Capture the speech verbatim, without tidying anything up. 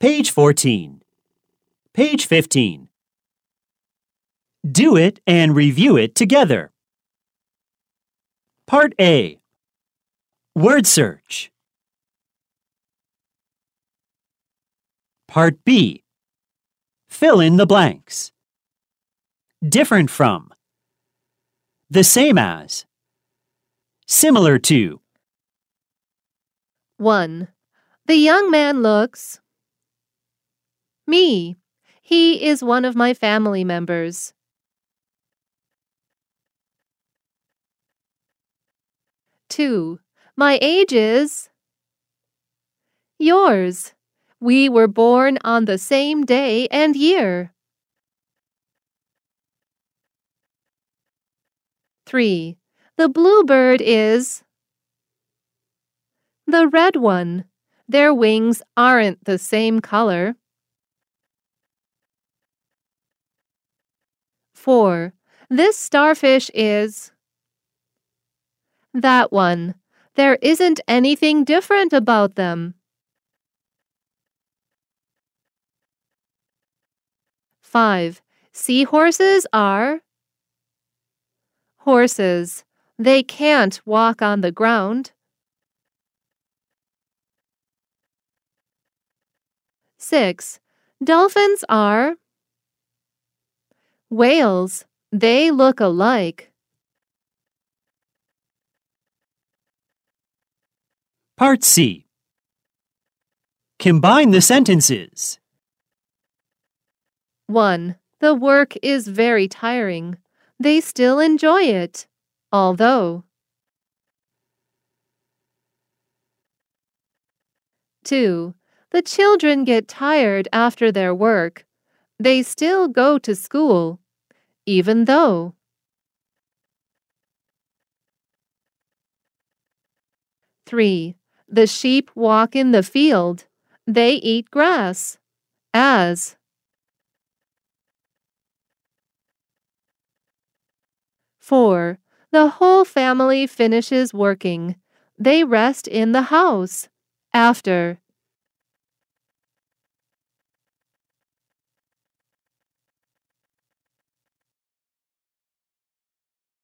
Page fourteen. Page fifteen. Do it and review it together. Part A. Word search. Part B. Fill in the blanks. Different from. The same as. Similar to. one. The young man looks. Me. He is one of my family members. two. My age is. Yours. We were born on the same day and year. three. The bluebird is. The red one. Their wings aren't the same color. four. This starfish is. That one. There isn't anything different about them. five. Seahorses are. Horses. They can't walk on the ground. six. Dolphins are. Whales. They look alike. Part C. Combine the sentences. one. The work is very tiring. They still enjoy it, although. two. The children get tired after their work. They still go to school, even though. three. The sheep walk in the field. They eat grass, as. four. The whole family finishes working. They rest in the house, after.